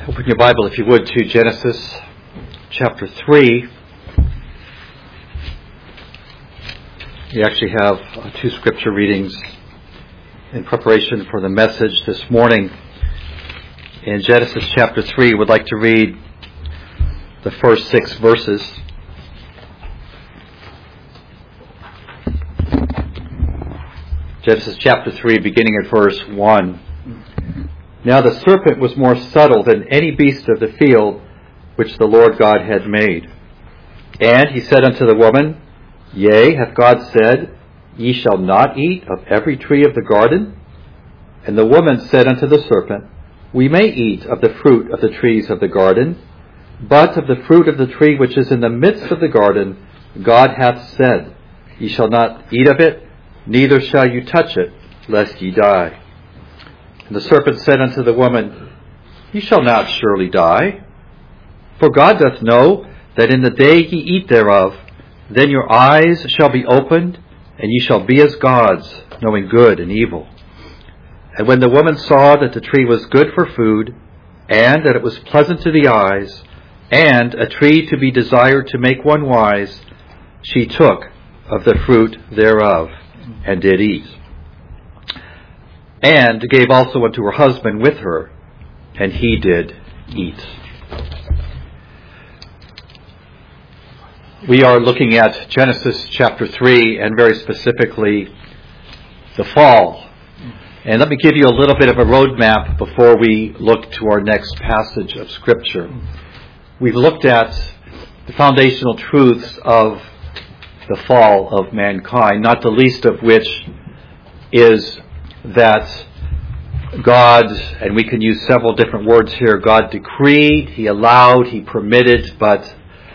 Open your Bible, if you would, to Genesis chapter 3. We actually have two scripture readings in preparation for the message this morning. In Genesis chapter 3, we'd like to read the first 6 verses. Genesis chapter 3, beginning at verse 1. Now the serpent was more subtle than any beast of the field which the Lord God had made. And he said unto the woman, Yea, hath God said, Ye shall not eat of every tree of the garden? And the woman said unto the serpent, We may eat of the fruit of the trees of the garden, but of the fruit of the tree which is in the midst of the garden, God hath said, Ye shall not eat of it, neither shall you touch it, lest ye die. And the serpent said unto the woman, Ye shall not surely die. For God doth know that in the day ye eat thereof, then your eyes shall be opened, and ye shall be as gods, knowing good and evil. And when the woman saw that the tree was good for food, and that it was pleasant to the eyes, and a tree to be desired to make one wise, she took of the fruit thereof, and did eat. And gave also unto her husband with her, and he did eat. We are looking at Genesis chapter 3, and very specifically, the fall. And let me give you a little bit of a roadmap before we look to our next passage of Scripture. We've looked at the foundational truths of the fall of mankind, not the least of which is that God, and we can use several different words here, God decreed, He allowed, He permitted, but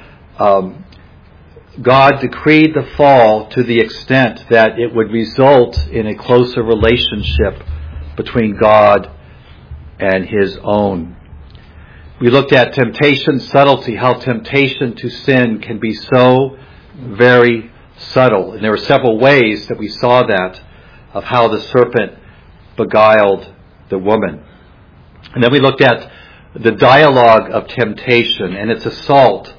God decreed the fall to the extent that it would result in a closer relationship between God and His own. We looked at temptation, subtlety, how temptation to sin can be so very subtle. And there were several ways that we saw that, of how the serpent beguiled the woman. And then we looked at the dialogue of temptation and its assault.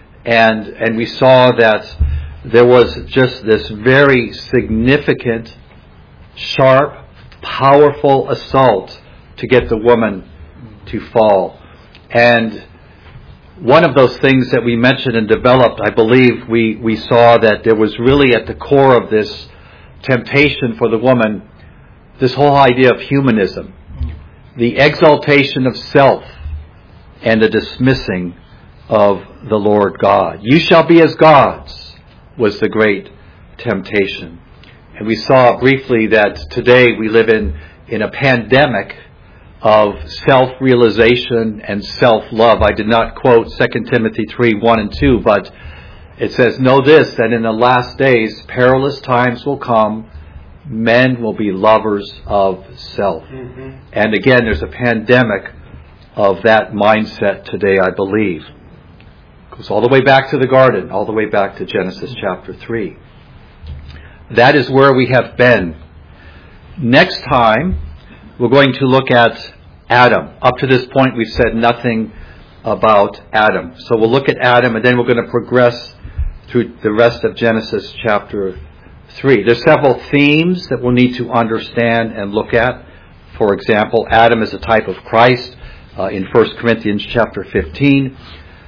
And we saw that there was just this very significant, sharp, powerful assault to get the woman to fall. And one of those things that we mentioned and developed, I believe we saw that there was really at the core of this temptation for the woman, this whole idea of humanism, the exaltation of self, and the dismissing of the Lord God. You shall be as gods was the great temptation. And we saw briefly that today we live in a pandemic of self-realization and self-love. I did not quote 2 Timothy 3, 1 and 2, but it says, Know this, that in the last days perilous times will come. Men will be lovers of self. Mm-hmm. And again, there's a pandemic of that mindset today, I believe. It goes all the way back to the garden, all the way back to Genesis chapter 3. That is where we have been. Next time, we're going to look at Adam. Up to this point, we've said nothing about Adam. So we'll look at Adam, and then we're going to progress through the rest of Genesis chapter 3. There's several themes that we'll need to understand and look at. For example, Adam is a type of Christ in 1 Corinthians chapter 15.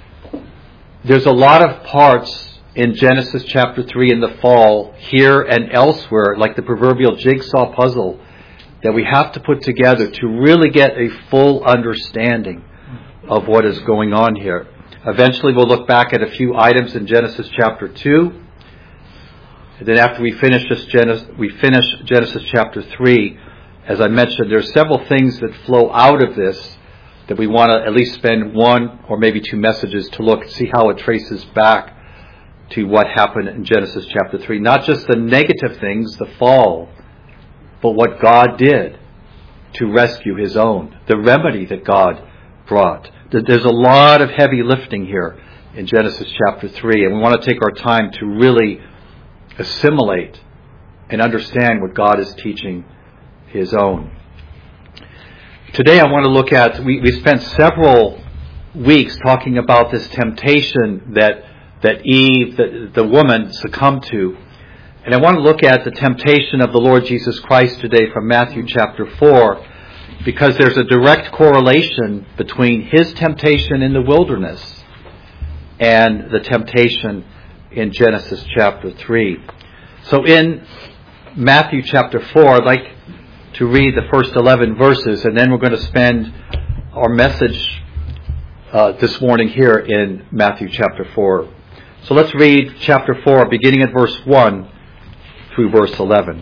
There's a lot of parts in Genesis chapter 3 in the fall, here and elsewhere, like the proverbial jigsaw puzzle, that we have to put together to really get a full understanding of what is going on here. Eventually we'll look back at a few items in Genesis chapter 2. And then after we finish Genesis chapter 3, as I mentioned, there are several things that flow out of this that we want to at least spend one or maybe two messages to look, see how it traces back to what happened in Genesis chapter 3. Not just the negative things, the fall, but what God did to rescue His own, the remedy that God brought. There's a lot of heavy lifting here in Genesis chapter 3, and we want to take our time to really assimilate and understand what God is teaching His own. Today I want to look at, we spent several weeks talking about this temptation that Eve, the woman, succumbed to. And I want to look at the temptation of the Lord Jesus Christ today from Matthew chapter 4, because there's a direct correlation between His temptation in the wilderness and the temptation in Genesis chapter 3. So in Matthew chapter 4, I'd like to read the first 11 verses, and then we're going to spend our message this morning here in Matthew chapter 4. So let's read chapter 4, beginning at verse 1 through verse 11.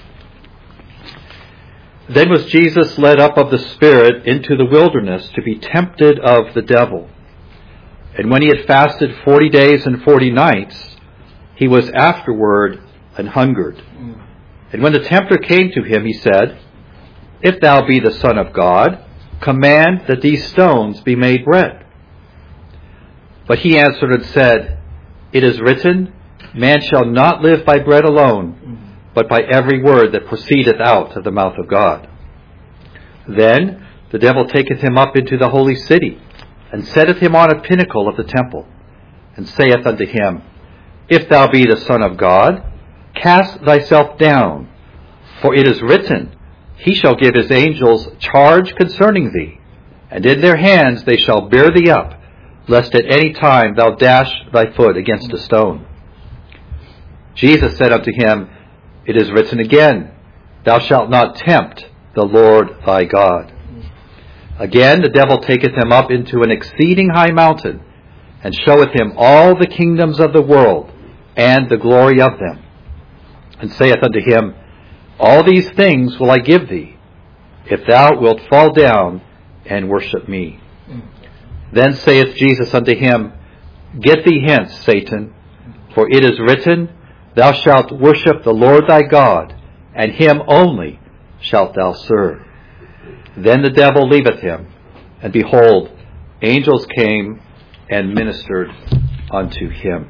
Then was Jesus led up of the Spirit into the wilderness to be tempted of the devil. And when he had fasted 40 days and 40 nights, he was afterward an hungered. And when the tempter came to him, he said, If thou be the Son of God, command that these stones be made bread. But he answered and said, It is written, Man shall not live by bread alone, but by every word that proceedeth out of the mouth of God. Then the devil taketh him up into the holy city, and setteth him on a pinnacle of the temple, and saith unto him, If thou be the Son of God, cast thyself down, for it is written, He shall give his angels charge concerning thee, and in their hands they shall bear thee up, lest at any time thou dash thy foot against a stone. Jesus said unto him, It is written again, Thou shalt not tempt the Lord thy God. Again the devil taketh him up into an exceeding high mountain, and showeth him all the kingdoms of the world, and the glory of them, and saith unto him, All these things will I give thee, if thou wilt fall down and worship me. Then saith Jesus unto him, Get thee hence, Satan, for it is written, Thou shalt worship the Lord thy God, and him only shalt thou serve. Then the devil leaveth him, and behold, angels came and ministered unto him.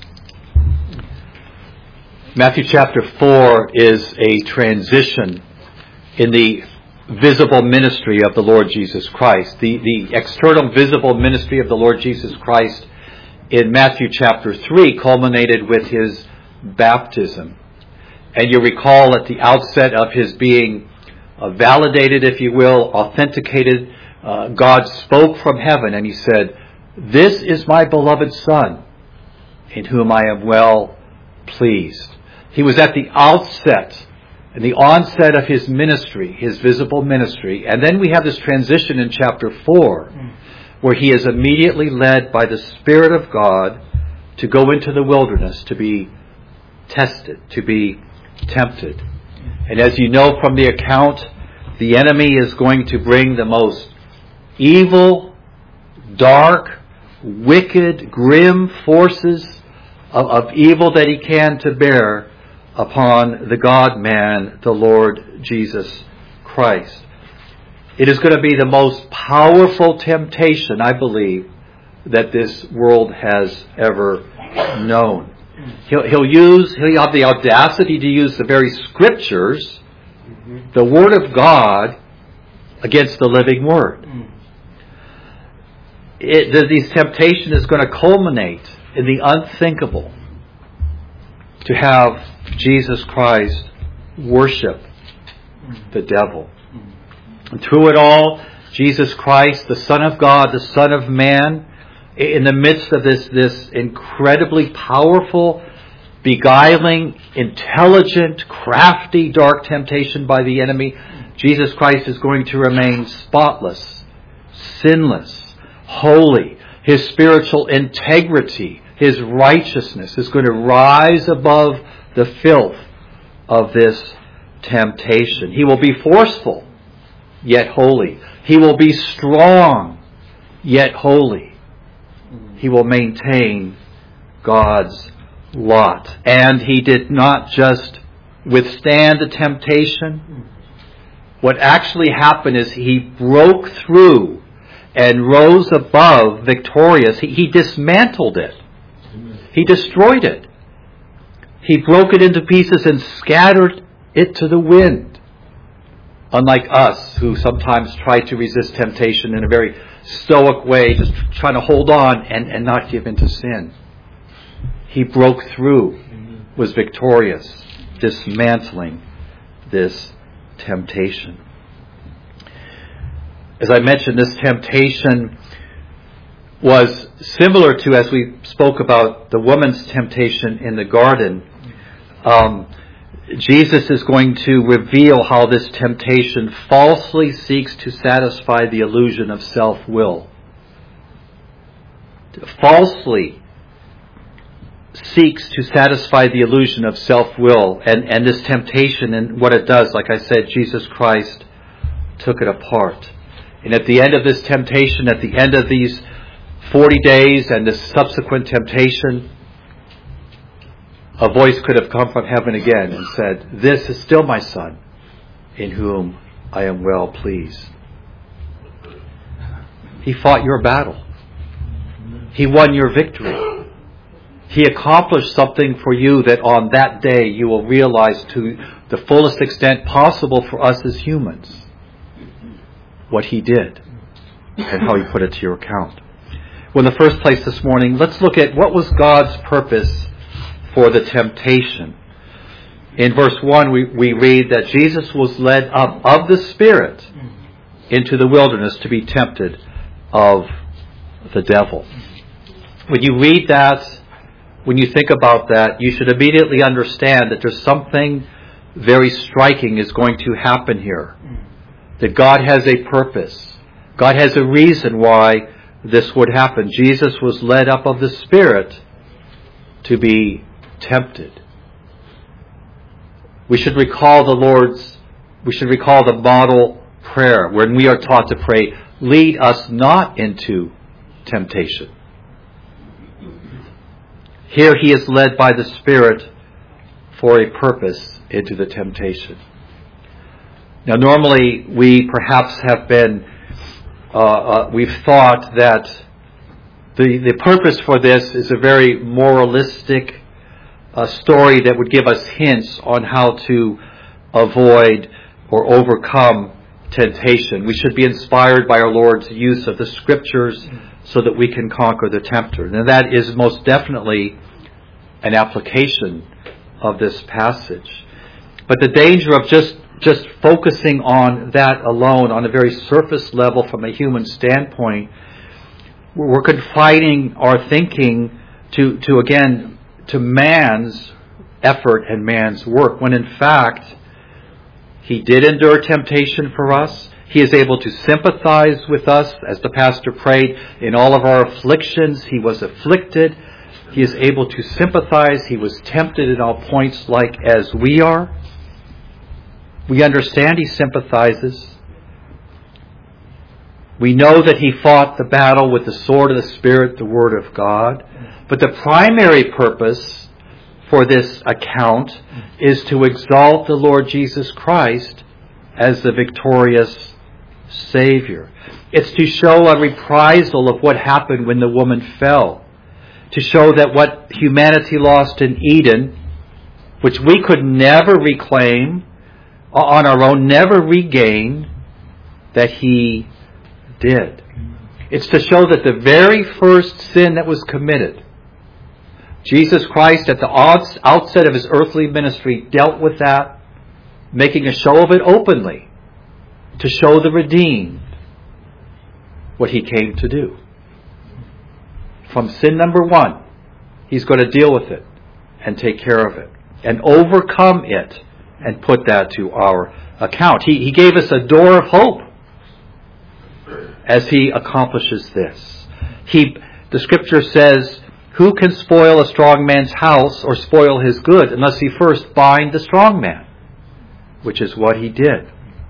Matthew chapter 4 is a transition in the visible ministry of the Lord Jesus Christ. The external visible ministry of the Lord Jesus Christ in Matthew chapter 3 culminated with his baptism. And you recall at the outset of his being validated, if you will, authenticated, God spoke from heaven and he said, This is my beloved Son, in whom I am well pleased. He was at the outset and the onset of his ministry, his visible ministry. And then we have this transition in chapter 4, where he is immediately led by the Spirit of God to go into the wilderness to be tested, to be tempted. And as you know from the account, the enemy is going to bring the most evil, dark, wicked, grim forces of evil that he can to bear upon the God-man, the Lord Jesus Christ. It is going to be the most powerful temptation, I believe, that this world has ever known. He'll have the audacity to use the very scriptures, the Word of God, against the living Word. This temptation is going to culminate in the unthinkable, to have Jesus Christ worship the devil. And through it all, Jesus Christ, the Son of God, the Son of Man, in the midst of this incredibly powerful, beguiling, intelligent, crafty, dark temptation by the enemy, Jesus Christ is going to remain spotless, sinless, holy. His spiritual integrity, his righteousness is going to rise above the filth of this temptation. He will be forceful, yet holy. He will be strong, yet holy. He will maintain God's lot. And he did not just withstand the temptation. What actually happened is he broke through and rose above victorious. He dismantled it. He destroyed it. He broke it into pieces and scattered it to the wind Unlike us, who sometimes try to resist temptation in a very stoic way, just trying to hold on and not give in to sin. He broke through, was victorious, dismantling this temptation. As I mentioned, this temptation was similar to, as we spoke about, the woman's temptation in the garden. Jesus is going to reveal how this temptation falsely seeks to satisfy the illusion of self-will. Falsely seeks to satisfy the illusion of self-will. And this temptation, and what it does, like I said, Jesus Christ took it apart. And at the end of this temptation, at the end of these 40 days and the subsequent temptation, a voice could have come from heaven again and said, "This is still my Son, in whom I am well pleased." He fought your battle. He won your victory. He accomplished something for you that on that day you will realize to the fullest extent possible for us as humans what He did and how He put it to your account. Well, in the first place this morning, let's look at what was God's purpose for the temptation. In verse 1, we read that Jesus was led up of the Spirit into the wilderness to be tempted of the devil. When you read that, when you think about that, you should immediately understand that there's something very striking is going to happen here. That God has a purpose. God has a reason why this would happen. Jesus was led up of the Spirit to be tempted. We should recall the model prayer when we are taught to pray, "Lead us not into temptation." Here He is led by the Spirit for a purpose into the temptation. Now normally we perhaps have been, we've thought that the purpose for this is a very moralistic story that would give us hints on how to avoid or overcome temptation. We should be inspired by our Lord's use of the Scriptures so that we can conquer the tempter. Now that is most definitely an application of this passage. But the danger of just focusing on that alone on a very surface level from a human standpoint, we're confining our thinking to man's effort and man's work, when in fact He did endure temptation for us. He is able to sympathize with us, as the pastor prayed, in all of our afflictions. He was afflicted. He is able to sympathize. He was tempted at all points like as we are. We understand He sympathizes. We know that He fought the battle with the sword of the Spirit, the Word of God. But the primary purpose for this account is to exalt the Lord Jesus Christ as the victorious Savior. It's to show a reprisal of what happened when the woman fell. To show that what humanity lost in Eden, which we could never reclaim on our own, never regain, that He did. It's to show that the very first sin that was committed, Jesus Christ at the outset of His earthly ministry dealt with that, making a show of it openly, to show the redeemed what He came to do. From sin number 1, He's going to deal with it and take care of it and overcome it and put that to our account. He gave us a door of hope as He accomplishes this. The Scripture says, "Who can spoil a strong man's house or spoil his good unless he first bind the strong man?" Which is what He did.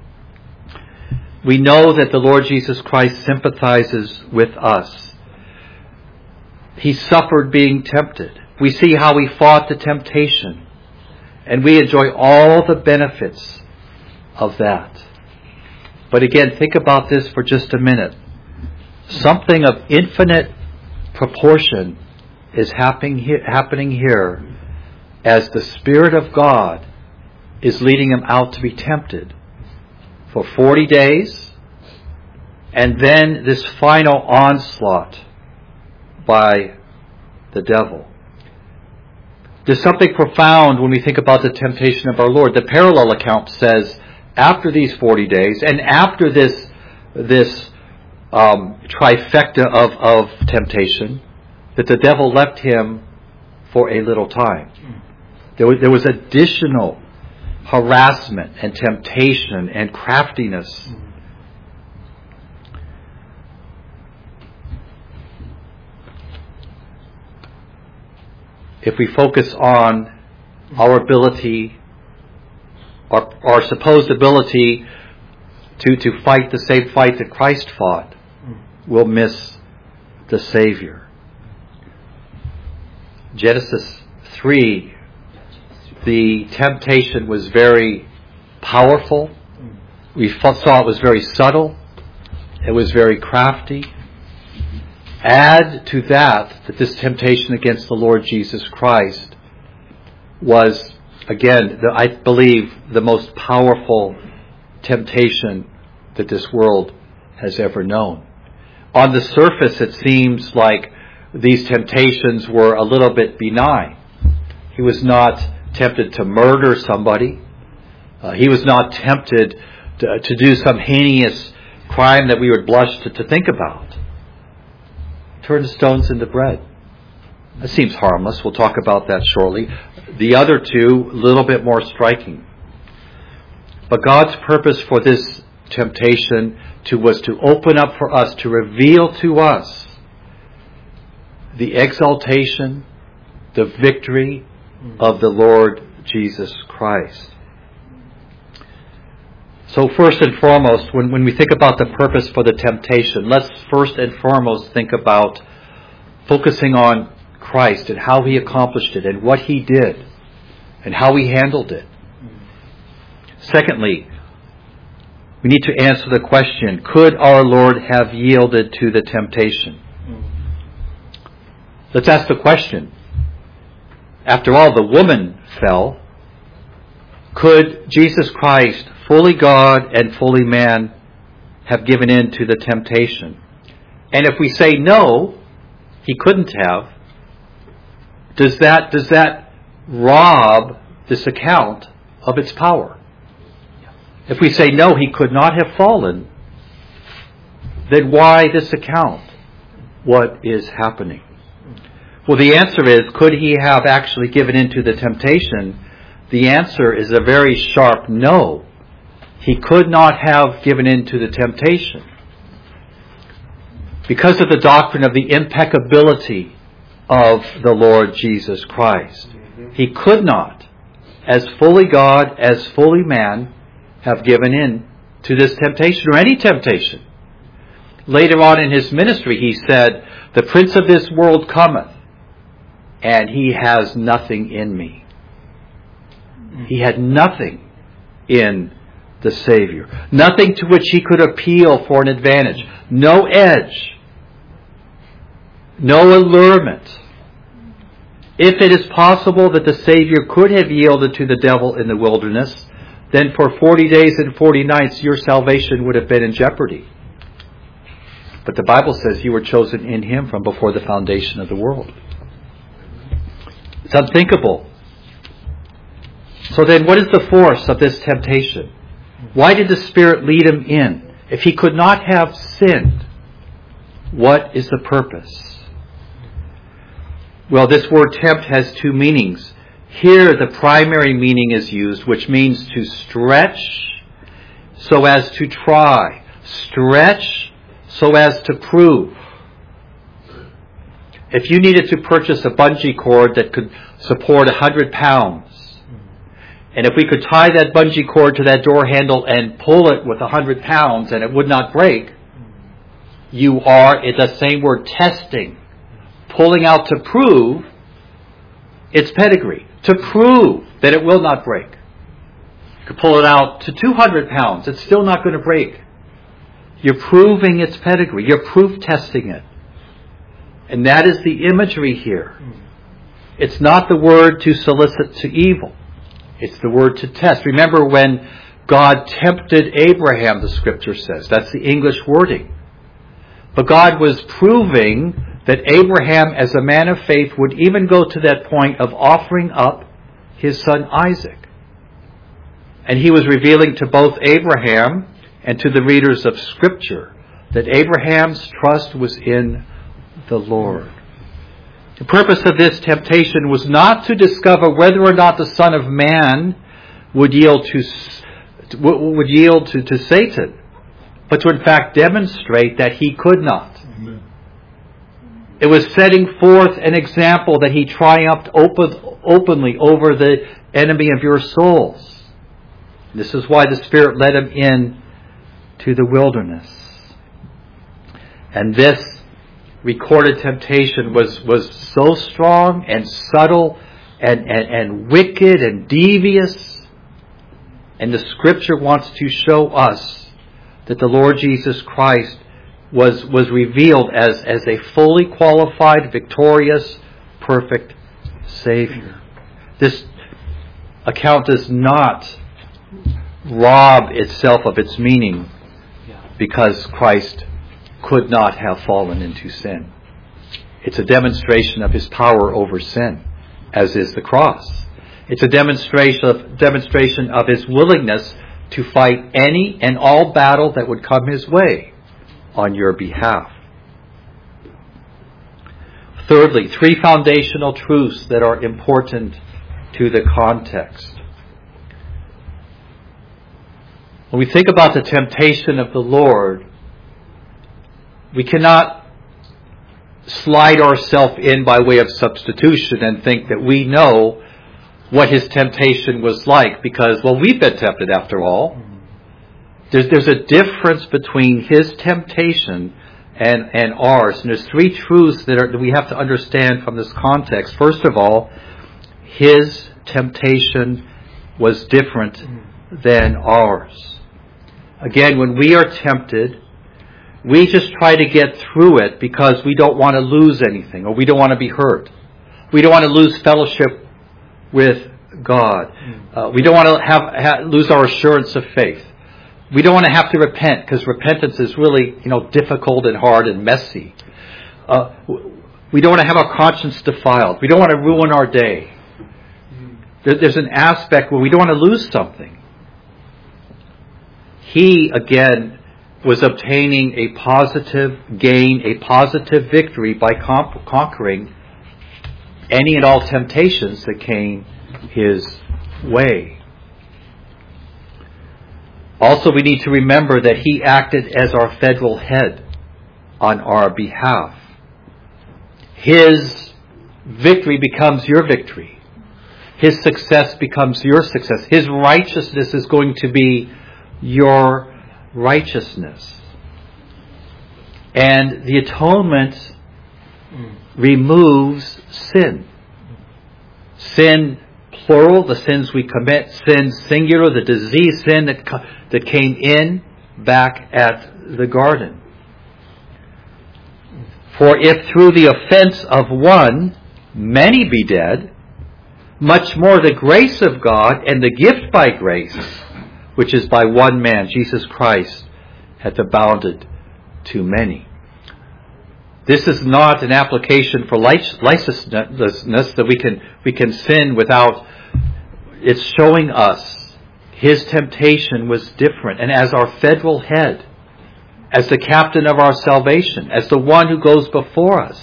We know that the Lord Jesus Christ sympathizes with us. He suffered being tempted. We see how He fought the temptation. And we enjoy all the benefits of that. But again, think about this for just a minute. Something of infinite proportion is happening here as the Spirit of God is leading Him out to be tempted for 40 days, and then this final onslaught by the devil. There's something profound when we think about the temptation of our Lord. The parallel account says, after these 40 days, and after this trifecta of temptation, that the devil left him for a little time. There was additional harassment and temptation and craftiness. If we focus on our ability, our supposed ability to fight the same fight that Christ fought, we'll miss the Savior. Genesis 3, the temptation was very powerful. We saw it was very subtle. It was very crafty. Add to that this temptation against the Lord Jesus Christ was, again, I believe, the most powerful temptation that this world has ever known. On the surface, it seems like these temptations were a little bit benign. He was not tempted to murder somebody. He was not tempted to do some heinous crime that we would blush to think about. Turn the stones into bread. That seems harmless. We'll talk about that shortly. The other two, a little bit more striking. But God's purpose for this temptation was to open up for us, to reveal to us the exaltation, the victory of the Lord Jesus Christ. So first and foremost, when we think about the purpose for the temptation, let's first and foremost think about focusing on Christ and how He accomplished it and what He did and how He handled it. Secondly, we need to answer the question, could our Lord have yielded to the temptation? Let's ask the question. After all, the woman fell. Could Jesus Christ, fully God and fully man, have given in to the temptation? And if we say no, He couldn't have, does that rob this account of its power? If we say no, He could not have fallen, then why this account? What is happening? Well, the answer is, could He have actually given in to the temptation? The answer is a very sharp no. He could not have given in to the temptation. Because of the doctrine of the impeccability of the Lord Jesus Christ. He could not, as fully God, as fully man, have given in to this temptation or any temptation. Later on in His ministry, He said, "The prince of this world cometh, and he has nothing in me." He had nothing in the Savior. Nothing to which He could appeal for an advantage. No edge. No allurement. If it is possible that the Savior could have yielded to the devil in the wilderness, then for 40 days and 40 nights your salvation would have been in jeopardy. But the Bible says you were chosen in Him from before the foundation of the world. It's unthinkable. So then what is the force of this temptation? Why did the Spirit lead Him in? If He could not have sinned, what is the purpose? Well, this word tempt has two meanings. Here the primary meaning is used, which means to stretch so as to try. Stretch so as to prove. If you needed to purchase a bungee cord that could support 100 pounds, and if we could tie that bungee cord to that door handle and pull it with 100 pounds and it would not break, you are, it's the same word, testing, pulling out to prove its pedigree, to prove that it will not break. You could pull it out to 200 pounds, it's still not going to break. You're proving its pedigree, you're proof testing it. And that is the imagery here. It's not the word to solicit to evil. It's the word to test. Remember when God tempted Abraham, the Scripture says. That's the English wording. But God was proving that Abraham, as a man of faith, would even go to that point of offering up his son Isaac. And he was revealing to both Abraham and to the readers of Scripture that Abraham's trust was in the Lord. The purpose of this temptation was not to discover whether or not the Son of Man would yield to Satan, but to in fact demonstrate that he could not. Amen. It was setting forth an example that he triumphed openly over the enemy of your souls. This is why the Spirit led him in to the wilderness. And this recorded temptation was so strong and subtle and wicked and devious. And the Scripture wants to show us that the Lord Jesus Christ was revealed as a fully qualified, victorious, perfect Savior. This account does not rob itself of its meaning because Christ could not have fallen into sin. It's a demonstration of His power over sin, as is the cross. It's a demonstration of His willingness to fight any and all battle that would come His way on your behalf. Thirdly, 3 foundational truths that are important to the context. When we think about the temptation of the Lord, we cannot slide ourselves in by way of substitution and think that we know what His temptation was like because, well, we've been tempted after all. There's a difference between His temptation and ours. And there's 3 truths that we have to understand from this context. First of all, His temptation was different than ours. Again, when we are tempted, we just try to get through it because we don't want to lose anything or we don't want to be hurt. We don't want to lose fellowship with God. We don't want to lose our assurance of faith. We don't want to have to repent because repentance is really, difficult and hard and messy. We don't want to have our conscience defiled. We don't want to ruin our day. There's an aspect where we don't want to lose something. He, again, was obtaining a positive gain, a positive victory by conquering any and all temptations that came his way. Also, we need to remember that He acted as our federal head on our behalf. His victory becomes your victory. His success becomes your success. His righteousness is going to be your righteousness. And the atonement removes sin. Sin, plural, the sins we commit. Sin, singular, the disease sin that came in back at the garden. For if through the offense of one many be dead, much more the grace of God and the gift by grace, which is by one man, Jesus Christ, hath abounded to many. This is not an application for licentiousness that we can sin without. It's showing us His temptation was different. And as our federal head, as the captain of our salvation, as the one who goes before us,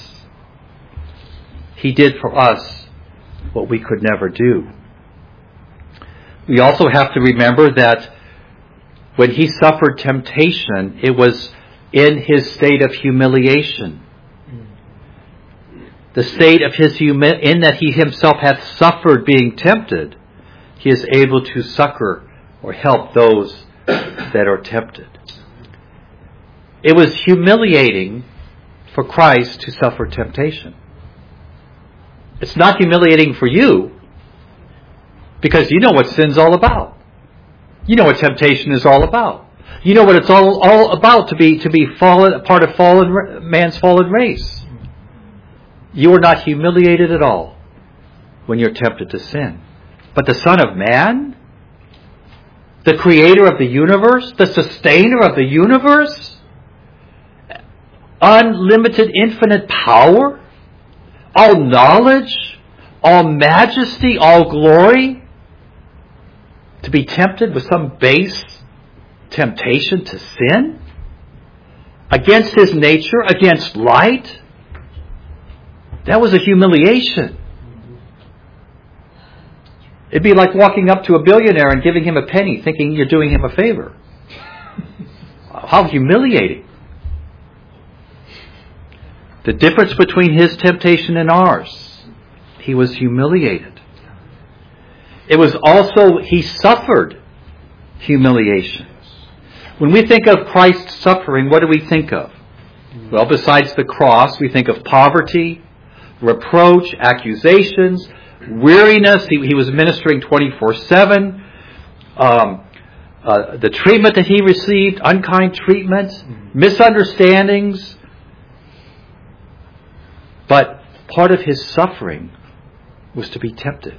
He did for us what we could never do. We also have to remember that when He suffered temptation, it was in His state of humiliation. The state of His in that He Himself hath suffered being tempted, He is able to succor or help those that are tempted. It was humiliating for Christ to suffer temptation. It's not humiliating for you because you know what sin's all about. You know what temptation is all about. You know what it's all about to be fallen, a part of man's fallen race. You are not humiliated at all when you're tempted to sin. But the Son of Man, the creator of the universe, the sustainer of the universe, unlimited infinite power, all knowledge, all majesty, all glory, to be tempted with some base temptation to sin against his nature, against light. That was a humiliation. It'd be like walking up to a billionaire and giving him a penny thinking you're doing him a favor. How humiliating. The difference between his temptation and ours, he was humiliated. It was also, he suffered humiliation. When we think of Christ's suffering, what do we think of? Well, besides the cross, we think of poverty, reproach, accusations, weariness. He was ministering 24/7. The treatment that he received, unkind treatment, misunderstandings. But part of his suffering was to be tempted.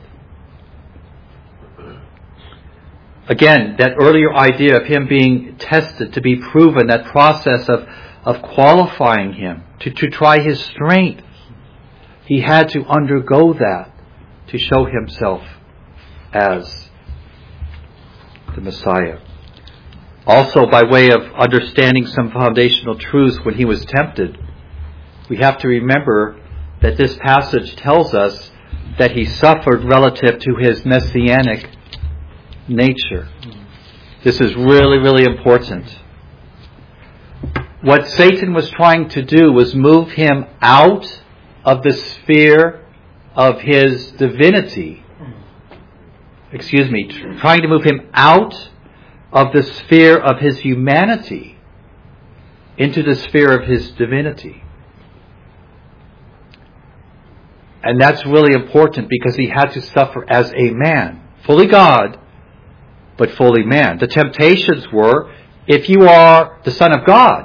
Again, that earlier idea of him being tested, to be proven, that process of qualifying him, to try his strength. He had to undergo that to show himself as the Messiah. Also, by way of understanding some foundational truths when he was tempted, we have to remember that this passage tells us that he suffered relative to his messianic nature. This is really, really important. What Satan was trying to do was move him out of the sphere of his divinity. Trying to move him out of the sphere of his humanity into the sphere of his divinity. And that's really important because he had to suffer as a man, fully God, but fully man. The temptations were, if you are the Son of God.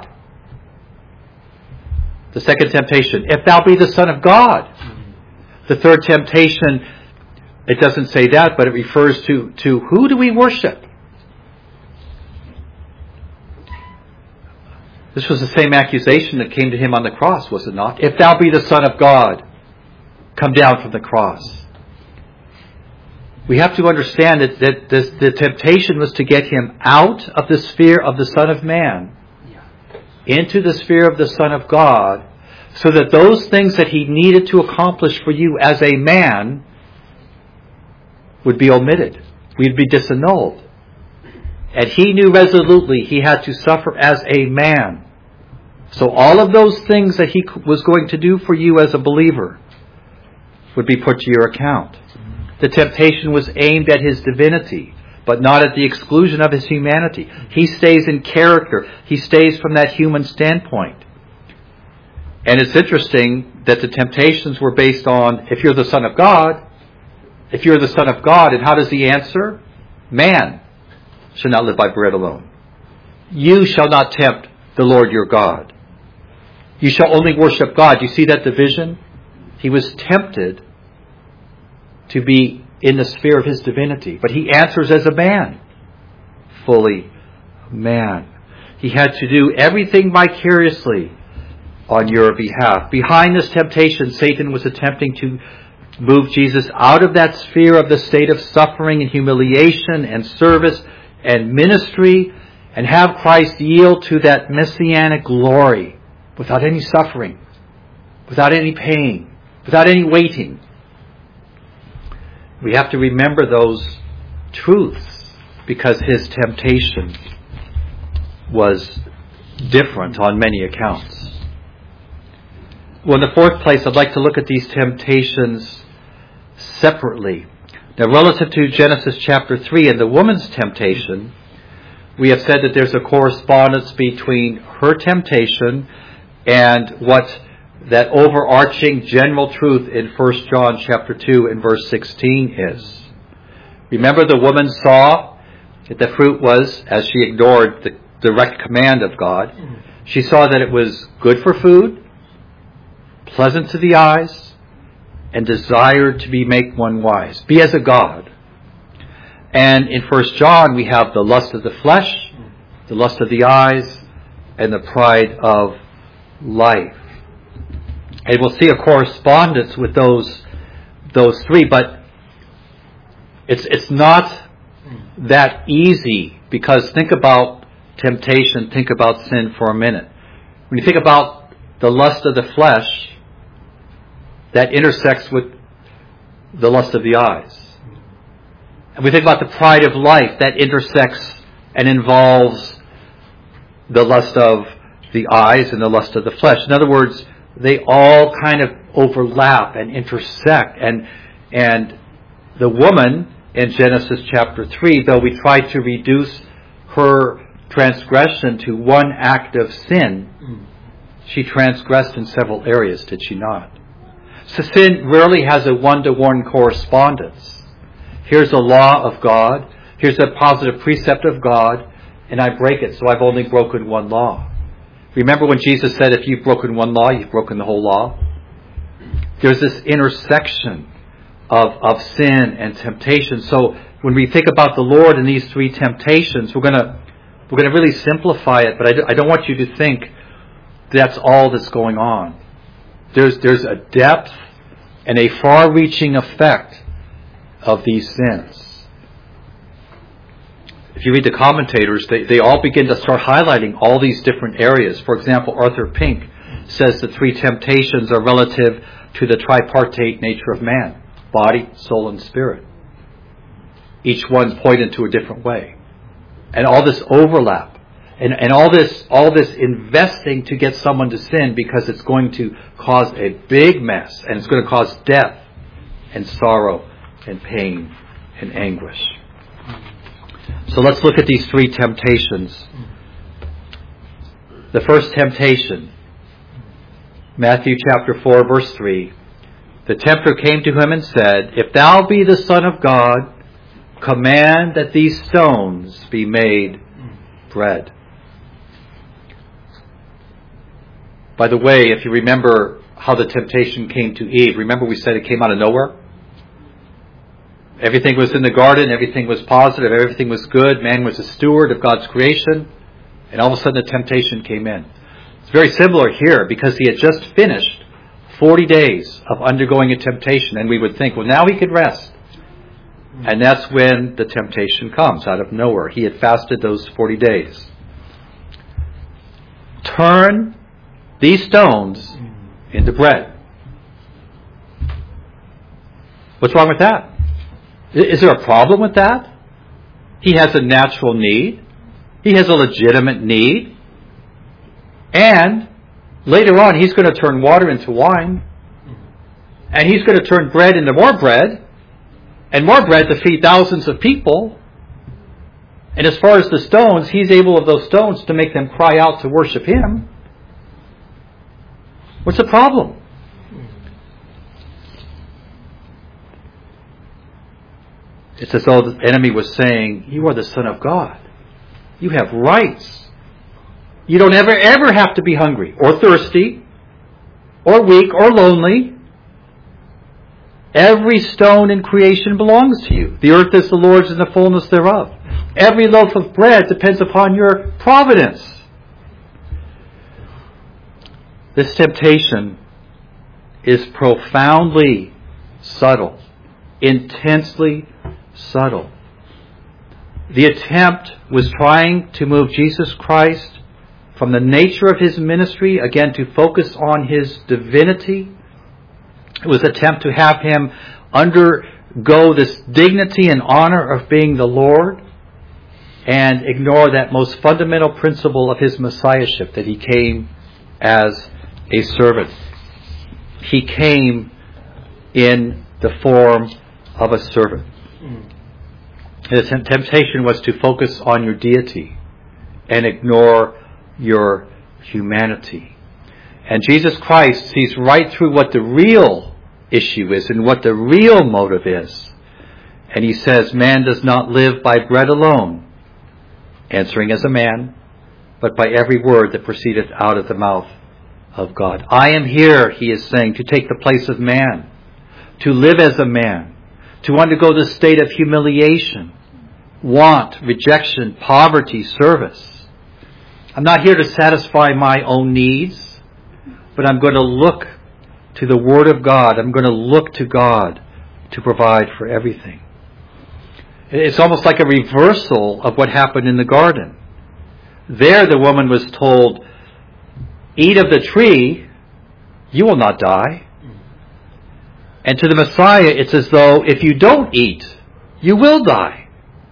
The second temptation, if thou be the Son of God. The third temptation, it doesn't say that, but it refers to who do we worship? This was the same accusation that came to him on the cross, was it not? If thou be the Son of God, come down from the cross. We have to understand that the temptation was to get him out of the sphere of the Son of Man into the sphere of the Son of God, so that those things that he needed to accomplish for you as a man would be omitted. We'd be disannulled. And he knew resolutely he had to suffer as a man. So all of those things that he was going to do for you as a believer would be put to your account. The temptation was aimed at his divinity, but not at the exclusion of his humanity. He stays in character. He stays from that human standpoint. And it's interesting that the temptations were based on, if you're the Son of God, if you're the Son of God, and how does he answer? Man shall not live by bread alone. You shall not tempt the Lord your God. You shall only worship God. You see that division? He was tempted to be in the sphere of his divinity, but he answers as a man, fully man. He had to do everything vicariously on your behalf. Behind this temptation, Satan was attempting to move Jesus out of that sphere of the state of suffering and humiliation and service and ministry, and have Christ yield to that messianic glory without any suffering, without any pain, without any waiting. We have to remember those truths because his temptation was different on many accounts. Well, in the fourth place, I'd like to look at these temptations separately. Now, relative to Genesis chapter 3 and the woman's temptation, we have said that there's a correspondence between her temptation and what that overarching general truth in 1 John chapter 2 and verse 16 is. Remember, the woman saw that the fruit was, as she ignored the direct command of God, she saw that it was good for food, pleasant to the eyes, and desired to make one wise. Be as a god. And in 1 John, we have the lust of the flesh, the lust of the eyes, and the pride of life. And we'll see a correspondence with those three, but it's not that easy, because think about temptation, think about sin for a minute. When you think about the lust of the flesh, that intersects with the lust of the eyes. And we think about the pride of life, that intersects and involves the lust of the eyes and the lust of the flesh. In other words, they all kind of overlap and intersect. And the woman in Genesis chapter 3, though we try to reduce her transgression to one act of sin, she transgressed in several areas, did she not? So sin rarely has a one-to-one correspondence. Here's a law of God, here's a positive precept of God, and I break it, so I've only broken one law. Remember when Jesus said, if you've broken one law, you've broken the whole law? There's this intersection of sin and temptation. So when we think about the Lord and these three temptations, we're going to really simplify it, but I don't want you to think that's all that's going on. There's a depth and a far-reaching effect of these sins. If you read the commentators, they all begin to start highlighting all these different areas. For example, Arthur Pink says the three temptations are relative to the tripartite nature of man: body, soul, and spirit. Each one pointed to a different way. And all this overlap. And all this investing to get someone to sin, because it's going to cause a big mess, and it's going to cause death and sorrow and pain and anguish. So let's look at these three temptations. The first temptation, Matthew chapter 4, verse 3. The tempter came to him and said, "If thou be the Son of God, command that these stones be made bread." By the way, if you remember how the temptation came to Eve, remember we said it came out of nowhere? Everything was in the garden, everything was positive, everything was good, man was a steward of God's creation, and all of a sudden the temptation came in. It's very similar here, because he had just finished 40 days of undergoing a temptation, and we would think, well, now he could rest. And that's when the temptation comes out of nowhere. He had fasted those 40 days. Turn these stones into bread. What's wrong with that? Is there a problem with that? He has a natural need. He has a legitimate need. And later on, he's going to turn water into wine. And he's going to turn bread into more bread. And more bread to feed thousands of people. And as far as the stones, he's able of those stones to make them cry out to worship him. What's the problem? It's as though the enemy was saying, you are the Son of God. You have rights. You don't ever have to be hungry or thirsty or weak or lonely. Every stone in creation belongs to you. The earth is the Lord's and the fullness thereof. Every loaf of bread depends upon your providence. This temptation is profoundly subtle, intensely subtle. The attempt was trying to move Jesus Christ from the nature of his ministry, again, to focus on his divinity. It was an attempt to have him undergo this dignity and honor of being the Lord, and ignore that most fundamental principle of his messiahship, that he came as a servant. He came in the form of a servant. The temptation was to focus on your deity and ignore your humanity. And Jesus Christ sees right through what the real issue is and what the real motive is. And he says, man does not live by bread alone, answering as a man, but by every word that proceedeth out of the mouth of God. I am here, he is saying, to take the place of man, to live as a man, to undergo the state of humiliation, want, rejection, poverty, service. I'm not here to satisfy my own needs, but I'm going to look to the Word of God. I'm going to look to God to provide for everything. It's almost like a reversal of what happened in the garden. There the woman was told, eat of the tree, you will not die. And to the Messiah, it's as though if you don't eat, you will die.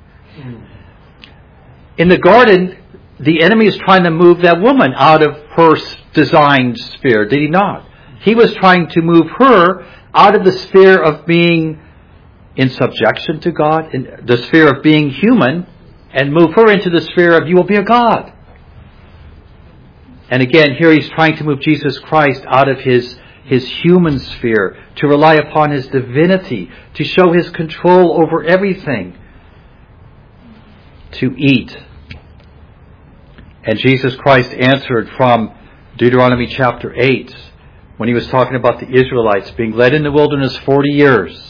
In the garden, the enemy is trying to move that woman out of her designed sphere, did he not? He was trying to move her out of the sphere of being in subjection to God, in the sphere of being human, and move her into the sphere of you will be a God. And again, here he's trying to move Jesus Christ out of his human sphere, to rely upon his divinity, to show his control over everything, to eat. And Jesus Christ answered from Deuteronomy chapter 8, when he was talking about the Israelites being led in the wilderness 40 years.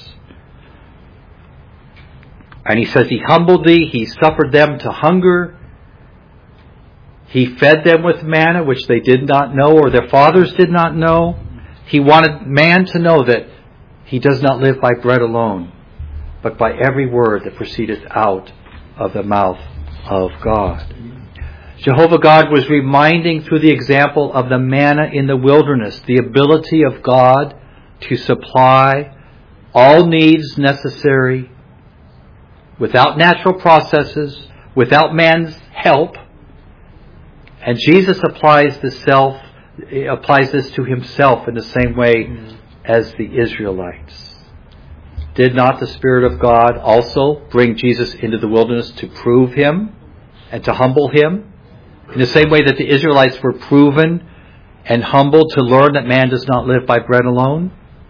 And he says, he humbled thee, he suffered them to hunger, he fed them with manna, which they did not know, or their fathers did not know. He wanted man to know that he does not live by bread alone, but by every word that proceedeth out of the mouth of God. Jehovah God was reminding through the example of the manna in the wilderness, the ability of God to supply all needs necessary without natural processes, without man's help. And Jesus applies this to himself in the same way as the Israelites. Did not the Spirit of God also bring Jesus into the wilderness to prove him and to humble him? In the same way that the Israelites were proven and humbled to learn that man does not live by bread alone?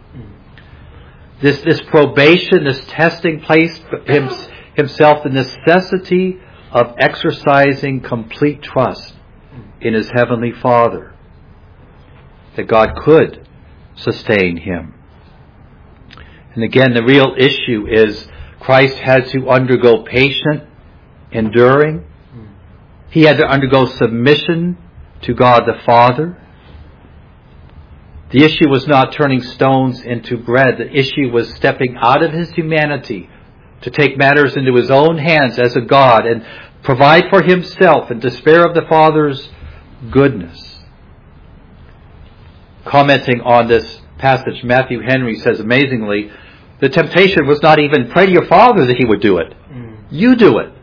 This probation, this testing placed himself the necessity of exercising complete trust in his heavenly Father, that God could sustain him. And again, the real issue is Christ had to undergo patient enduring. He had to undergo submission to God the Father. The issue was not turning stones into bread. The issue was stepping out of his humanity to take matters into his own hands as a God and provide for himself in despair of the Father's goodness. Commenting on this passage, Matthew Henry says amazingly, the temptation was not even pray to your Father that he would do it. You do it.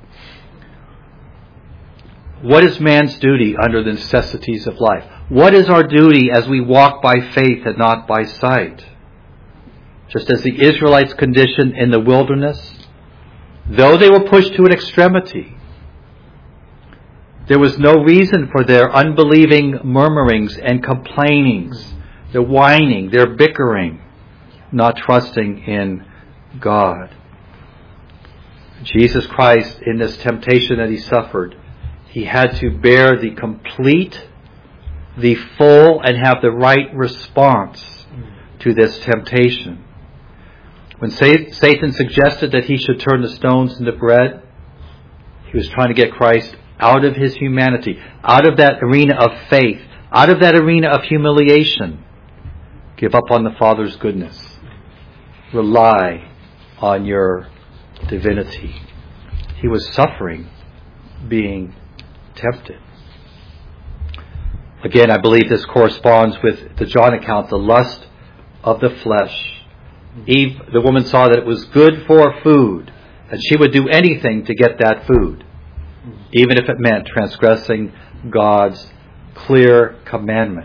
What is man's duty under the necessities of life? What is our duty as we walk by faith and not by sight? Just as the Israelites' condition in the wilderness, though they were pushed to an extremity, there was no reason for their unbelieving murmurings and complainings, their whining, their bickering, not trusting in God. Jesus Christ, in this temptation that he suffered, he had to bear the complete, the full, and have the right response to this temptation. When Satan suggested that he should turn the stones into bread, he was trying to get Christ out of his humanity, out of that arena of faith, out of that arena of humiliation. Give up on the Father's goodness. Rely on your divinity. He was suffering, being tempted. Again, I believe this corresponds with the John account, the lust of the flesh. Eve, the woman, saw that it was good for food, and she would do anything to get that food, even if it meant transgressing God's clear commandment.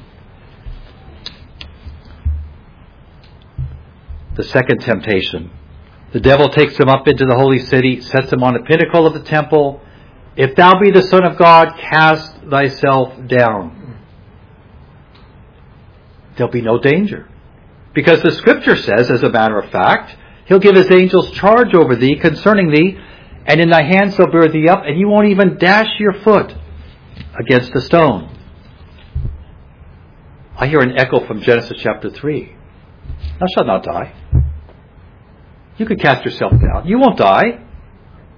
The second temptation. The devil takes him up into the holy city, sets him on the pinnacle of the temple. If thou be the Son of God, cast thyself down. There'll be no danger. Because the Scripture says, as a matter of fact, he'll give his angels charge over thee concerning thee, and in thy hands they'll bear thee up, and you won't even dash your foot against a stone. I hear an echo from Genesis chapter 3. Thou shalt not die. You could cast yourself down. You won't die.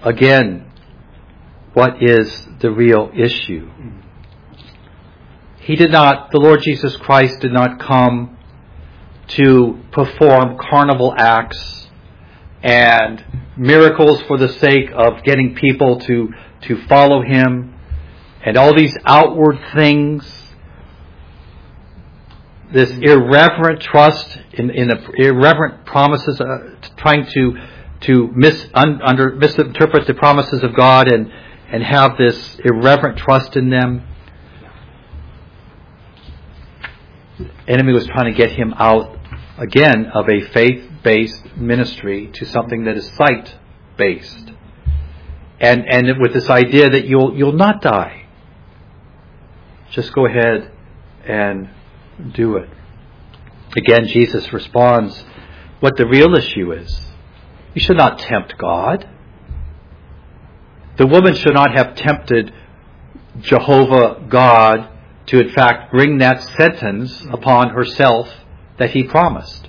Again, what is the real issue? The Lord Jesus Christ did not come to perform carnival acts and miracles for the sake of getting people to follow Him and all these outward things, this irreverent trust in the irreverent promises, trying to misinterpret the promises of God and have this irreverent trust in them. The enemy was trying to get him out again of a faith-based ministry to something that is sight-based, and with this idea that you'll not die. Just go ahead and do it. Again, Jesus responds what the real issue is. You should not tempt God. The woman should not have tempted Jehovah God to in fact bring that sentence upon herself that He promised.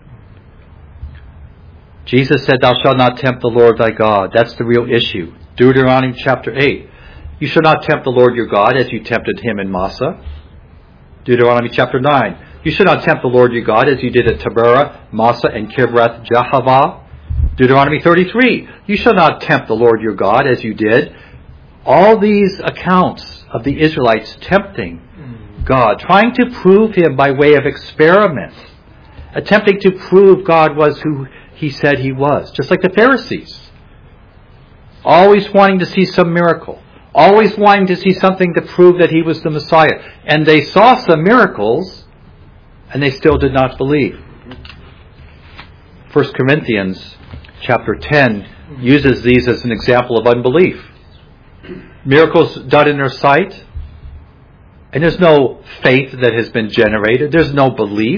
Jesus said, "Thou shalt not tempt the Lord thy God." That's the real issue. Deuteronomy chapter 8. You shall not tempt the Lord your God as you tempted Him in Massah. Deuteronomy chapter 9. You shall not tempt the Lord your God as you did at Taberah, Massah, and Kibroth Jehovah. Deuteronomy 33. You shall not tempt the Lord your God as you did. All these accounts of the Israelites tempting God, trying to prove Him by way of experiment, attempting to prove God was who He said He was, just like the Pharisees. Always wanting to see some miracle, always wanting to see something to prove that He was the Messiah. And they saw some miracles, and they still did not believe. 1 Corinthians chapter 10 uses these as an example of unbelief. Miracles done in their sight, and there's no faith that has been generated. There's no belief.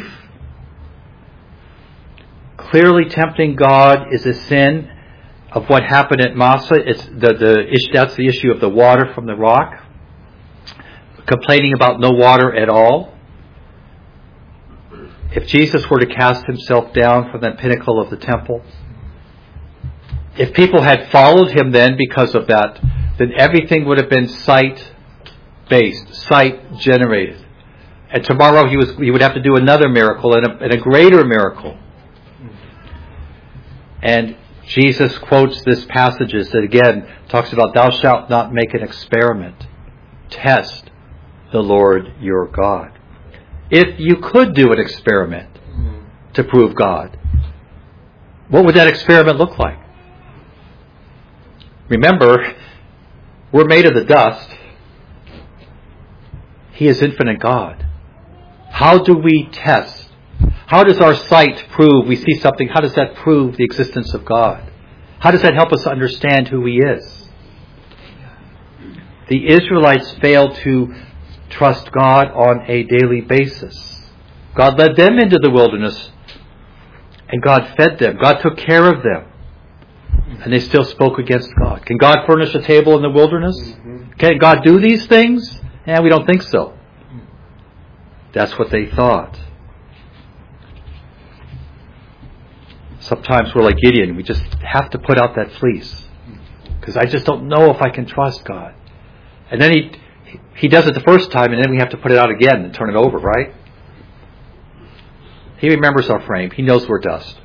Clearly tempting God is a sin of what happened at Massah. That's the issue of the water from the rock. Complaining about no water at all. If Jesus were to cast Himself down from that pinnacle of the temple, if people had followed Him then because of that, then everything would have been sight-based, sight-generated. And tomorrow he would have to do another miracle and a greater miracle. And Jesus quotes this passages that again talks about, "Thou shalt not make an experiment. Test the Lord your God." If you could do an experiment to prove God, what would that experiment look like? Remember, we're made of the dust. He is infinite God. How do we test? How does our sight prove we see something? How does that prove the existence of God? How does that help us understand who He is? The Israelites failed to trust God on a daily basis. God led them into the wilderness, and God fed them. God took care of them. And they still spoke against God. Can God furnish a table in the wilderness? Can God do these things? We don't think so. That's what they thought. Sometimes we're like Gideon. We just have to put out that fleece, because I just don't know if I can trust God. And then he does it the first time, and then we have to put it out again and turn it over, right? He remembers our frame. He knows we're dust.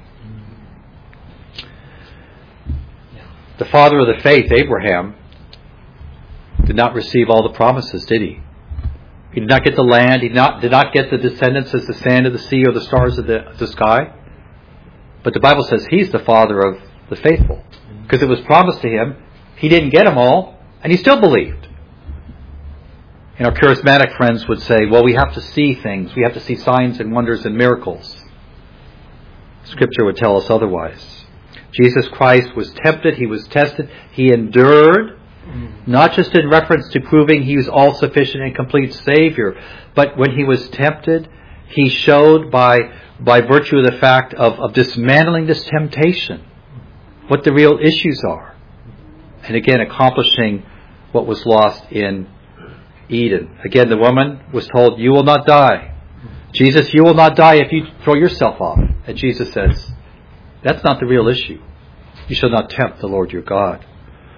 The father of the faith, Abraham, did not receive all the promises, did he? He did not get the land. He did not get the descendants as the sand of the sea or the stars of the sky. But the Bible says he's the father of the faithful, because it was promised to him. He didn't get them all, and he still believed. And our charismatic friends would say, well, we have to see things. We have to see signs and wonders and miracles. Scripture would tell us otherwise. Jesus Christ was tempted. He was tested. He endured, not just in reference to proving He was all-sufficient and complete Savior, but when He was tempted, He showed by virtue of the fact of dismantling this temptation what the real issues are. And again, accomplishing what was lost in Eden. Again, the woman was told, "You will not die." Jesus, "You will not die if you throw yourself off." And Jesus says, that's not the real issue. You shall not tempt the Lord your God.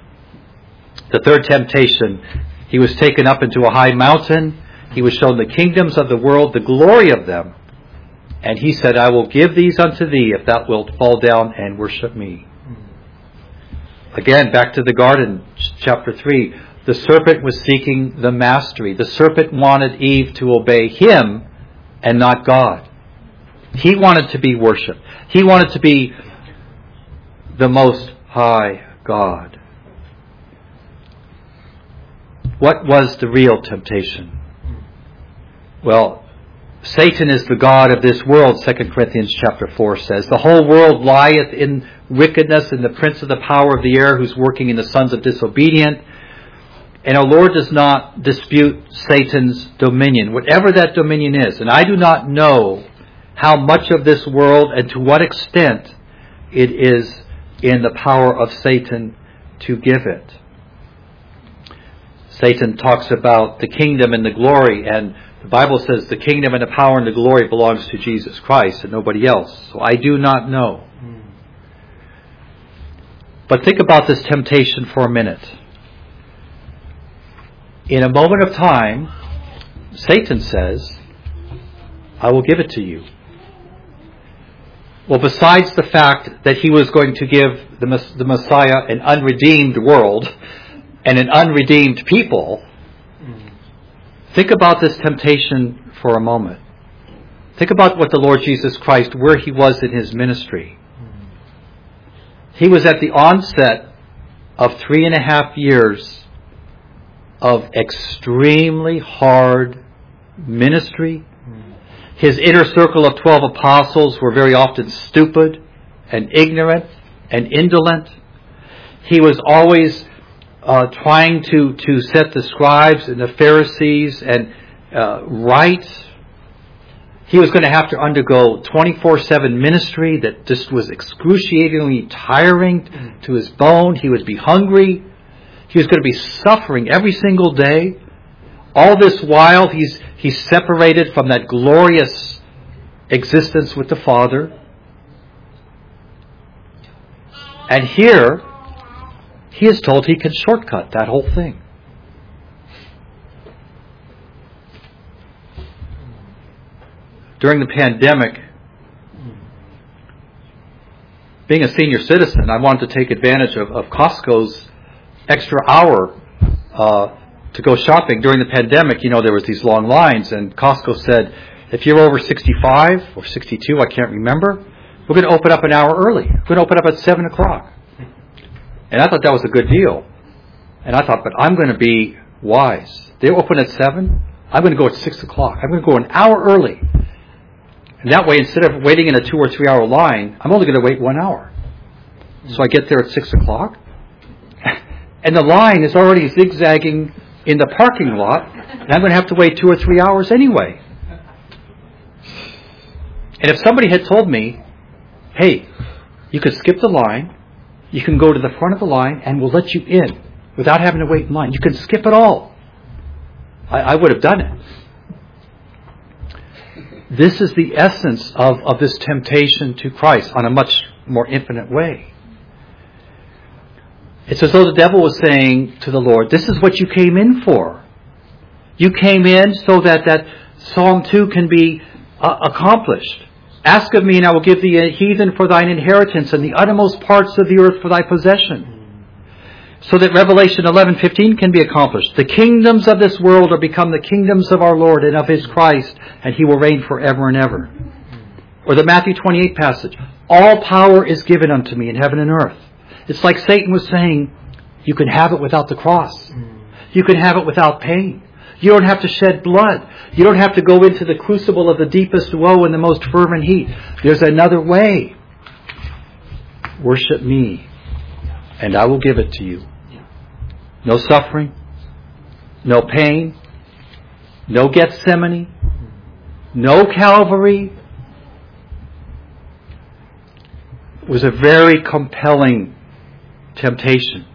The third temptation, he was taken up into a high mountain. He was shown the kingdoms of the world, the glory of them. And he said, I will give these unto thee if thou wilt fall down and worship me. Again, back to the garden, chapter 3. The serpent was seeking the mastery. The serpent wanted Eve to obey him and not God. He wanted to be worshipped. He wanted to be the Most High God. What was the real temptation? Well, Satan is the god of this world, 2 Corinthians chapter 4 says. The whole world lieth in wickedness, and the prince of the power of the air, who's working in the sons of disobedient. And our Lord does not dispute Satan's dominion, whatever that dominion is. And I do not know how much of this world and to what extent it is in the power of Satan to give it. Satan talks about the kingdom and the glory, and the Bible says the kingdom and the power and the glory belongs to Jesus Christ and nobody else. So I do not know. But think about this temptation for a minute. In a moment of time, Satan says, I will give it to you. Well, besides the fact that he was going to give the Messiah an unredeemed world and an unredeemed people, think about this temptation for a moment. Think about what the Lord Jesus Christ, where he was in his ministry. He was at the onset of 3.5 years of extremely hard ministry. His inner circle of 12 apostles were very often stupid and ignorant and indolent. He was always trying to set the scribes and the Pharisees and right. He was going to have to undergo 24/7 ministry that just was excruciatingly tiring to his bone. He would be hungry. He was going to be suffering every single day. All this while, he's separated from that glorious existence with the Father. And here, he is told he can shortcut that whole thing. During the pandemic, being a senior citizen, I wanted to take advantage of Costco's extra hour to go shopping. During the pandemic, there was these long lines, and Costco said, if you're over 65 or 62, I can't remember, we're going to open up an hour early. We're going to open up at 7 o'clock. And I thought that was a good deal. And I thought, but I'm going to be wise. They open at 7. I'm going to go at 6 o'clock. I'm going to go an hour early. And that way, instead of waiting in a 2 or 3 hour line, I'm only going to wait 1 hour. So I get there at 6 o'clock. And the line is already zigzagging in the parking lot. And I'm going to have to wait 2 or 3 hours anyway. And if somebody had told me, hey, you could skip the line, you can go to the front of the line, and we'll let you in without having to wait in line. You can skip it all. I would have done it. This is the essence of this temptation to Christ on a much more infinite way. It's as though the devil was saying to the Lord, this is what you came in for. You came in so that Psalm 2 can be accomplished. Ask of me, and I will give thee a heathen for thine inheritance, and the uttermost parts of the earth for thy possession. So that Revelation 11:15 can be accomplished. The kingdoms of this world are become the kingdoms of our Lord and of His Christ, and He will reign forever and ever. Or the Matthew 28 passage. All power is given unto me in heaven and earth. It's like Satan was saying, you can have it without the cross. You can have it without pain. You don't have to shed blood. You don't have to go into the crucible of the deepest woe and the most fervent heat. There's another way. Worship me, and I will give it to you. No suffering, no pain, no Gethsemane, no Calvary. It was a very compelling temptation.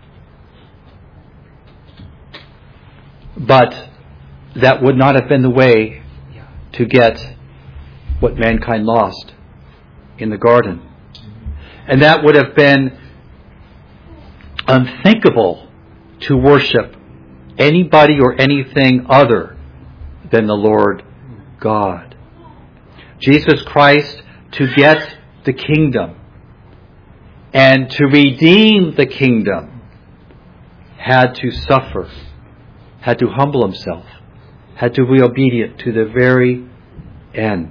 But that would not have been the way to get what mankind lost in the garden. And that would have been unthinkable to worship anybody or anything other than the Lord God. Jesus Christ, to get the kingdom and to redeem the kingdom, had to suffer, had to humble himself, had to be obedient to the very end.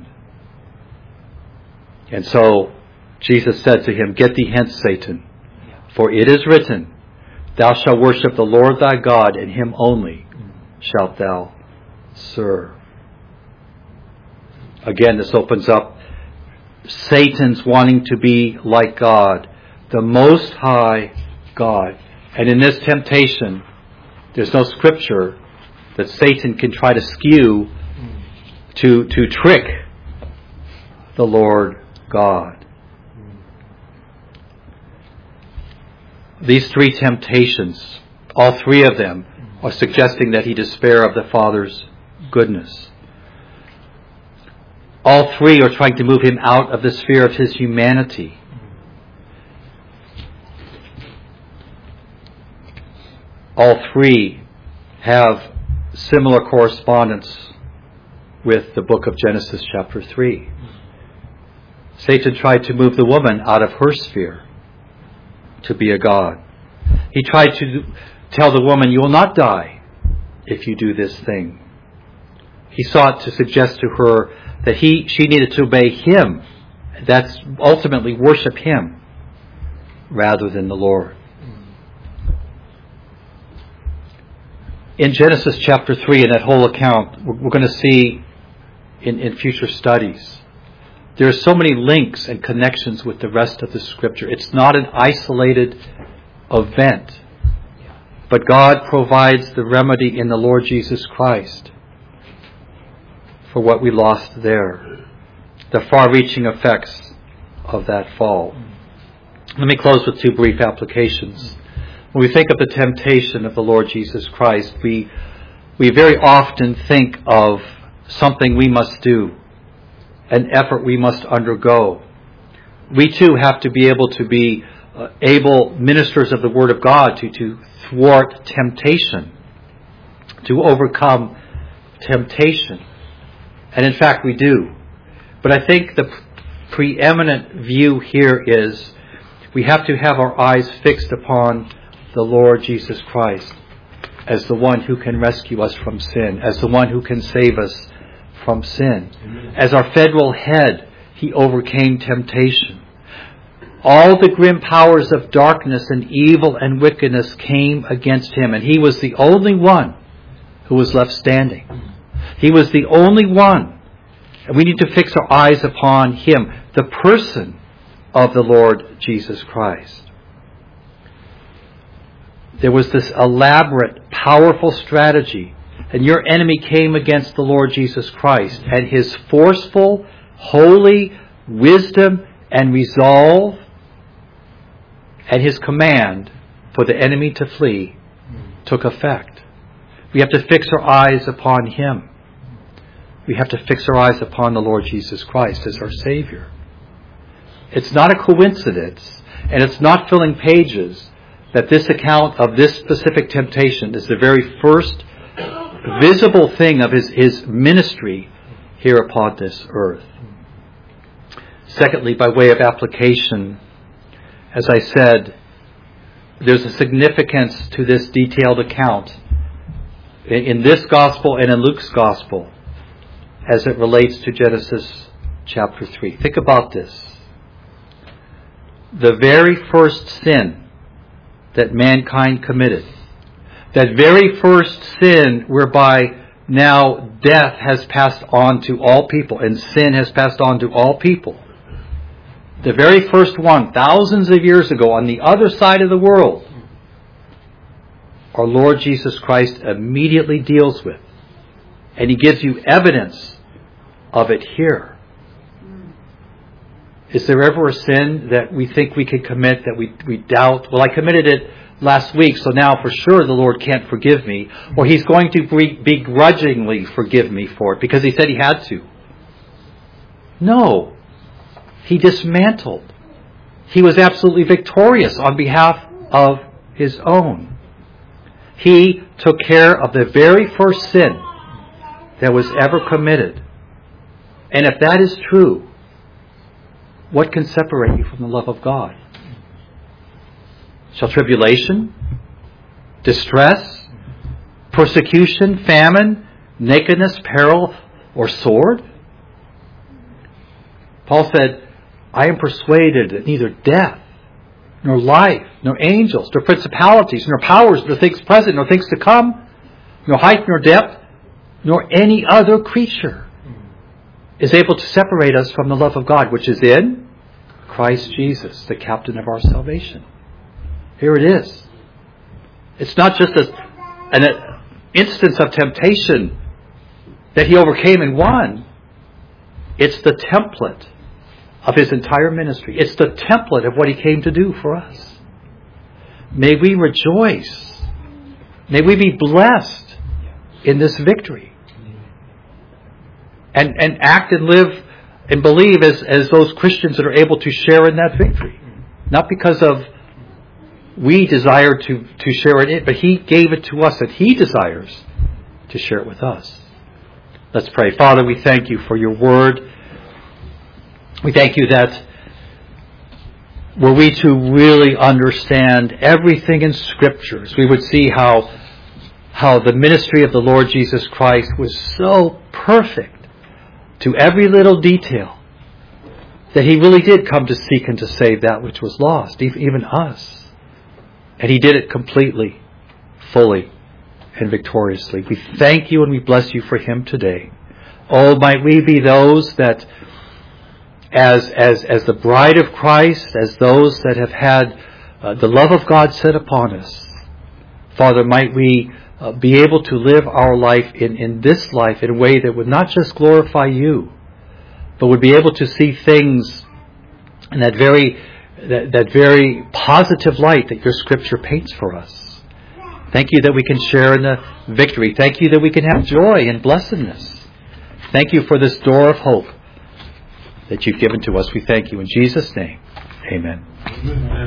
And so Jesus said to him, "Get thee hence, Satan, for it is written, Thou shalt worship the Lord thy God, and him only shalt thou serve." Again, this opens up Satan's wanting to be like God, the Most High God. And in this temptation, there's no scripture that Satan can try to skew to trick the Lord God. These three temptations, all three of them, are suggesting that he despair of the Father's goodness. All three are trying to move him out of the sphere of his humanity. All three have similar correspondence with the book of Genesis chapter 3. Satan tried to move the woman out of her sphere to be a god. He tried to tell the woman, "You will not die if you do this thing." He sought to suggest to her that she needed to obey him. That's ultimately worship him rather than the Lord. In Genesis chapter 3, in that whole account, we're going to see in future studies, there are so many links and connections with the rest of the Scripture. It's not an isolated event, but God provides the remedy in the Lord Jesus Christ for what we lost there, the far-reaching effects of that fall. Let me close with two brief applications. When we think of the temptation of the Lord Jesus Christ, we very often think of something we must do, an effort we must undergo. We too have to be able to be able ministers of the Word of God to thwart temptation, to overcome temptation. And in fact, we do. But I think the preeminent view here is we have to have our eyes fixed upon the Lord Jesus Christ as the one who can rescue us from sin, as the one who can save us from sin. As our federal head, he overcame temptation. All the grim powers of darkness and evil and wickedness came against him, and he was the only one who was left standing. He was the only one. And we need to fix our eyes upon him, the person of the Lord Jesus Christ. There was this elaborate, powerful strategy, and your enemy came against the Lord Jesus Christ, and his forceful, holy wisdom and resolve, and his command for the enemy to flee took effect. We have to fix our eyes upon him. We have to fix our eyes upon the Lord Jesus Christ as our Savior. It's not a coincidence, and it's not filling pages, that this account of this specific temptation is the very first visible thing of his ministry here upon this earth. Secondly, by way of application, as I said, there's a significance to this detailed account in this gospel and in Luke's gospel as it relates to Genesis chapter 3. Think about this. The very first sin that mankind committed, that very first sin whereby now death has passed on to all people and sin has passed on to all people, the very first one, thousands of years ago on the other side of the world, our Lord Jesus Christ immediately deals with. And he gives you evidence of it here. Is there ever a sin that we think we could commit that we doubt? Well, I committed it last week, so now for sure the Lord can't forgive me. Or he's going to begrudgingly forgive me for it because he said he had to. No. He dismantled. He was absolutely victorious on behalf of his own. He took care of the very first sin that was ever committed. And if that is true, what can separate you from the love of God? Shall tribulation, distress, persecution, famine, nakedness, peril, or sword? Paul said, I am persuaded that neither death, nor life, nor angels, nor principalities, nor powers, nor things present, nor things to come, nor height, nor depth, nor any other creature is able to separate us from the love of God, which is in Christ Jesus, the captain of our salvation. Here it is. It's not just an instance of temptation that He overcame and won. It's the template of His entire ministry. It's the template of what He came to do for us. May we rejoice. May we be blessed in this victory. And act and live and believe as those Christians that are able to share in that victory. Not because of we desire to share it in, but He gave it to us that He desires to share it with us. Let's pray. Father, we thank You for Your Word. We thank You that were we to really understand everything in Scriptures, we would see how the ministry of the Lord Jesus Christ was so perfect to every little detail, that He really did come to seek and to save that which was lost, even us. And He did it completely, fully, and victoriously. We thank You and we bless You for Him today. Oh, might we be those that, as the bride of Christ, as those that have had the love of God set upon us, Father, might we be able to live our life in this life in a way that would not just glorify You, but would be able to see things in that very positive light that Your Scripture paints for us. Thank You that we can share in the victory. Thank You that we can have joy and blessedness. Thank You for this door of hope that You've given to us. We thank You in Jesus' name. Amen.